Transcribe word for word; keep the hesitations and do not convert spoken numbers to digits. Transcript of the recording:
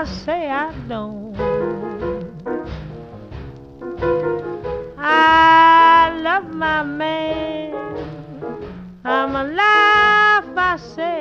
I say I don't. I love my man. I'm alive, I say